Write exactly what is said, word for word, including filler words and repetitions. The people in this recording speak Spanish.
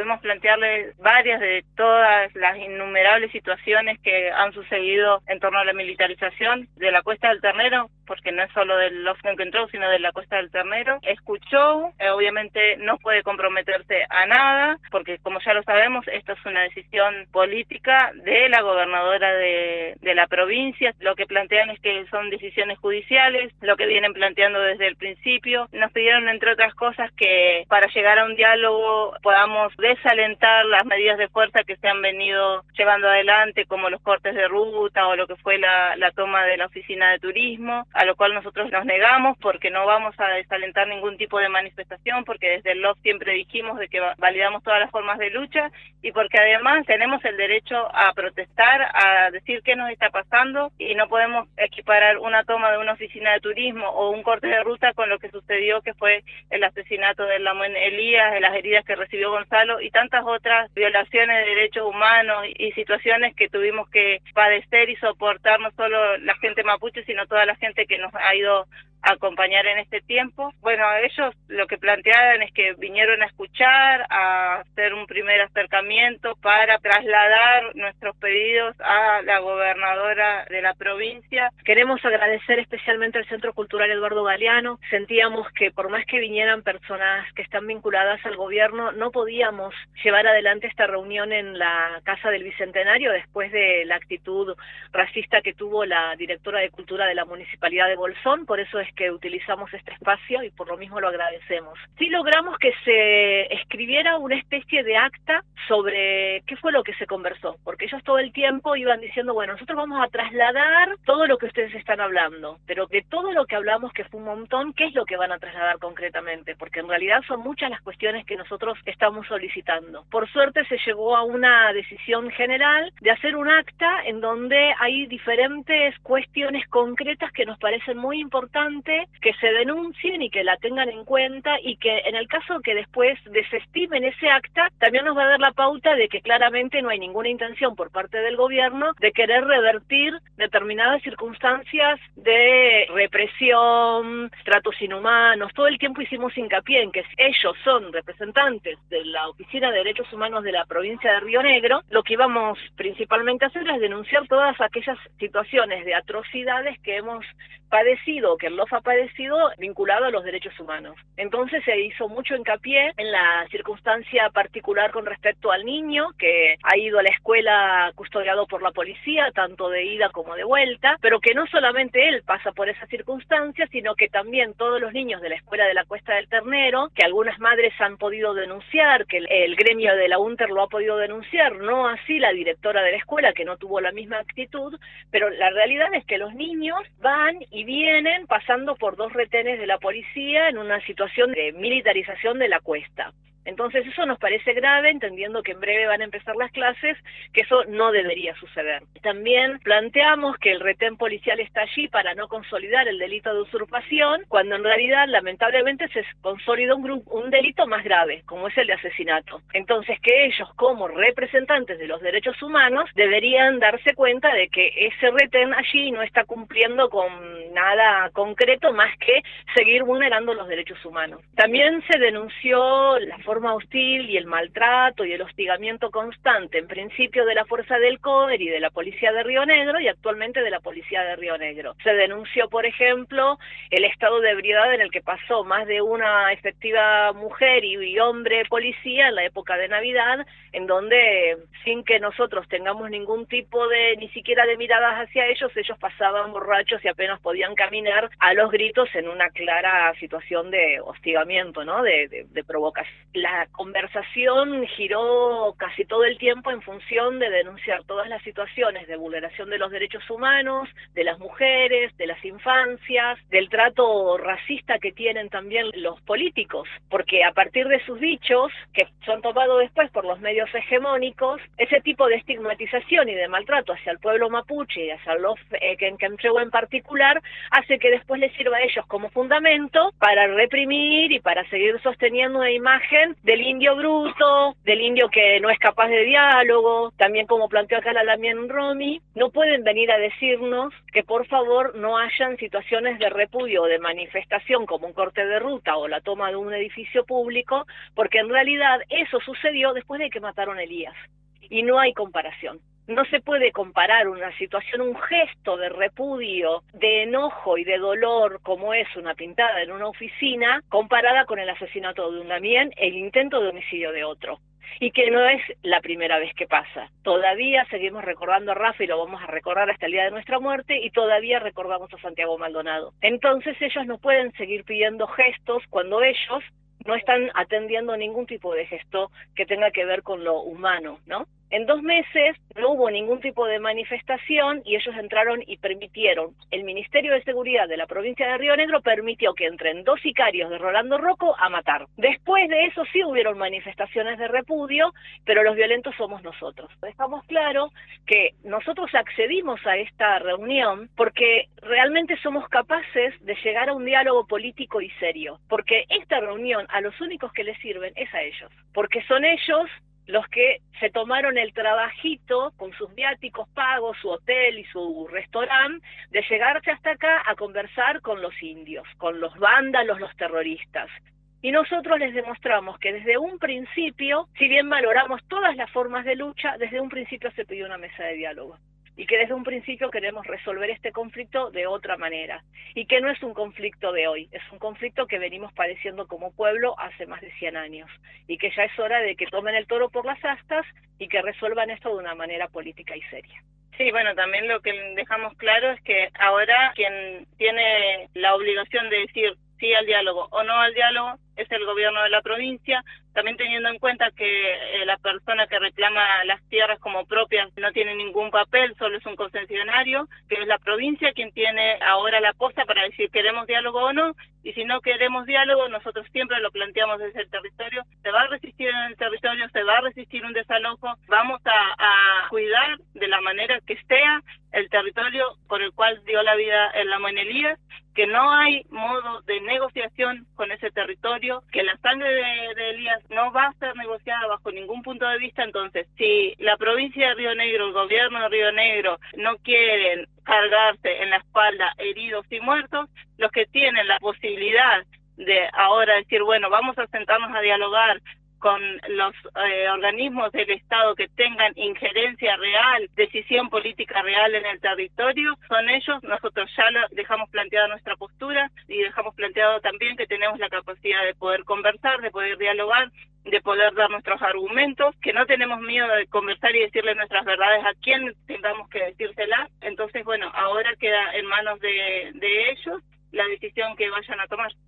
debemos plantearle varias de todas las innumerables situaciones que han sucedido en torno a la militarización de la Cuesta del Ternero, porque no es solo del Love Can Control, sino de la Cuesta del Ternero. Escuchó, eh, obviamente no puede comprometerse a nada, porque como ya lo sabemos, esto es una decisión política de la gobernadora de, de la provincia. Lo que plantean es que son decisiones judiciales, lo que vienen planteando desde el principio. Nos pidieron, entre otras cosas, que para llegar a un diálogo podamos desalentar las medidas de fuerza que se han venido llevando adelante, como los cortes de ruta o lo que fue la, la toma de la oficina de turismo, a lo cual nosotros nos negamos porque no vamos a desalentar ningún tipo de manifestación, porque desde el L O F siempre dijimos de que validamos todas las formas de lucha y porque además tenemos el derecho a protestar, a decir qué nos está pasando, y no podemos equiparar una toma de una oficina de turismo o un corte de ruta con lo que sucedió, que fue el asesinato de Lamuen Elías, de las heridas que recibió Gonzalo y tantas otras violaciones de derechos humanos y situaciones que tuvimos que padecer y soportar, no solo la gente mapuche, sino toda la gente que nos ha ido a acompañar en este tiempo. Bueno, ellos lo que planteaban es que vinieron a escuchar, a hacer un primer acercamiento para trasladar nuestros pedidos a la gobernadora de la provincia. Queremos agradecer especialmente al Centro Cultural Eduardo Galeano. Sentíamos que por más que vinieran personas que están vinculadas al gobierno, no podíamos llevar adelante esta reunión en la Casa del Bicentenario después de la actitud racista que tuvo la directora de Cultura de la Municipalidad de Bolsón. Por eso es que utilizamos este espacio y por lo mismo lo agradecemos. Sí logramos que se escribiera una especie de acta sobre qué fue lo que se conversó, porque ellos todo el tiempo iban diciendo, bueno, nosotros vamos a trasladar todo lo que ustedes están hablando, pero que todo lo que hablamos, que fue un montón, ¿qué es lo que van a trasladar concretamente? Porque en realidad son muchas las cuestiones que nosotros estamos solicitando. Por suerte se llegó a una decisión general de hacer un acta en donde hay diferentes cuestiones concretas que nos parecen muy importantes que se denuncien y que la tengan en cuenta, y que en el caso que después desestimen ese acta, también nos va a dar la pauta de que claramente no hay ninguna intención por parte del gobierno de querer revertir determinadas circunstancias de represión, tratos inhumanos. Todo el tiempo hicimos hincapié en que ellos son representantes de la Oficina de Derechos Humanos de la provincia de Río Negro. Lo que íbamos principalmente a hacer es denunciar todas aquellas situaciones de atrocidades que hemos padecido, que el L O F ha padecido vinculado a los derechos humanos. Entonces se hizo mucho hincapié en la circunstancia particular con respecto al niño, que ha ido a la escuela custodiado por la policía, tanto de ida como de vuelta, pero que no solamente él pasa por esa circunstancia, sino que también todos los niños de la escuela de la Cuesta del Ternero, que algunas madres han podido denunciar, que el, el gremio de la UNTER lo ha podido denunciar, no así la directora de la escuela, que no tuvo la misma actitud, pero la realidad es que los niños van y vienen pasando por dos retenes de la policía en una situación de militarización de la Cuesta. Entonces eso nos parece grave, entendiendo que en breve van a empezar las clases, que eso no debería suceder. También planteamos que el retén policial está allí para no consolidar el delito de usurpación, cuando en realidad lamentablemente se consolida un, grupo, un delito más grave, como es el de asesinato. Entonces que ellos, como representantes de los derechos humanos, deberían darse cuenta de que ese retén allí no está cumpliendo con nada concreto más que seguir vulnerando los derechos humanos. También se denunció la forma hostil y el maltrato y el hostigamiento constante, en principio de la fuerza del CODER y de la policía de Río Negro, y actualmente de la policía de Río Negro. Se denunció, por ejemplo, el estado de ebriedad en el que pasó más de una efectiva mujer y, y hombre policía en la época de Navidad, en donde, sin que nosotros tengamos ningún tipo de, ni siquiera de miradas hacia ellos, ellos pasaban borrachos y apenas podían caminar a los gritos en una clara situación de hostigamiento, ¿no? de, de, de provocación. La conversación giró casi todo el tiempo en función de denunciar todas las situaciones de vulneración de los derechos humanos, de las mujeres, de las infancias, del trato racista que tienen también los políticos, porque a partir de sus dichos, que son tomados después por los medios medios hegemónicos, ese tipo de estigmatización y de maltrato hacia el pueblo mapuche y hacia los eh, Quenquemtreu en particular, hace que después les sirva a ellos como fundamento para reprimir y para seguir sosteniendo una imagen del indio bruto, del indio que no es capaz de diálogo. También, como planteó acá la Lamien Romy, no pueden venir a decirnos que por favor no hayan situaciones de repudio o de manifestación como un corte de ruta o la toma de un edificio público, porque en realidad eso sucedió después de que mataron a Elías y no hay comparación. No se puede comparar una situación, un gesto de repudio, de enojo y de dolor como es una pintada en una oficina, comparada con el asesinato de un Lamien, el intento de homicidio de otro. Y que no es la primera vez que pasa. Todavía seguimos recordando a Rafa y lo vamos a recordar hasta el día de nuestra muerte, y todavía recordamos a Santiago Maldonado. Entonces ellos no pueden seguir pidiendo gestos cuando ellos no están atendiendo ningún tipo de gesto que tenga que ver con lo humano, ¿no? En dos meses no hubo ningún tipo de manifestación y ellos entraron y permitieron, el Ministerio de Seguridad de la provincia de Río Negro permitió que entren dos sicarios de Rolando Rocco a matar. Después de eso sí hubieron manifestaciones de repudio, pero los violentos somos nosotros. Dejamos claro que nosotros accedimos a esta reunión porque realmente somos capaces de llegar a un diálogo político y serio, porque esta reunión a los únicos que les sirven es a ellos, porque son ellos los que se tomaron el trabajito con sus viáticos pagos, su hotel y su restaurante, de llegarse hasta acá a conversar con los indios, con los vándalos, los terroristas. Y nosotros les demostramos que desde un principio, si bien valoramos todas las formas de lucha, desde un principio se pidió una mesa de diálogo. Y que desde un principio queremos resolver este conflicto de otra manera. Y que no es un conflicto de hoy, es un conflicto que venimos padeciendo como pueblo hace más de cien años. Y que ya es hora de que tomen el toro por las astas y que resuelvan esto de una manera política y seria. Sí, bueno, también lo que dejamos claro es que ahora quien tiene la obligación de decir sí al diálogo o no al diálogo es el gobierno de la provincia, también teniendo en cuenta que eh, la persona que reclama las tierras como propias no tiene ningún papel, solo es un concesionario, que es la provincia quien tiene ahora la posta para decir queremos diálogo o no, y si no queremos diálogo, nosotros siempre lo planteamos desde el territorio, se va a resistir en el territorio, se va a resistir un desalojo, vamos a, a cuidar de la manera que sea el territorio por el cual dio la vida el Lamien Elías, que no hay modo de negociación con ese territorio, que la sangre de, de Elías no va a ser negociada bajo ningún punto de vista. Entonces, si la provincia de Río Negro, el gobierno de Río Negro, no quieren cargarse en la espalda heridos y muertos, los que tienen la posibilidad de ahora decir, bueno, vamos a sentarnos a dialogar con los eh, organismos del Estado que tengan injerencia real, decisión política real en el territorio, son ellos. Nosotros ya lo dejamos planteada nuestra postura y dejamos planteado también que tenemos la capacidad de poder conversar, de poder dialogar, de poder dar nuestros argumentos, que no tenemos miedo de conversar y decirle nuestras verdades a quien tengamos que decírselas. Entonces, bueno, ahora queda en manos de, de ellos la decisión que vayan a tomar.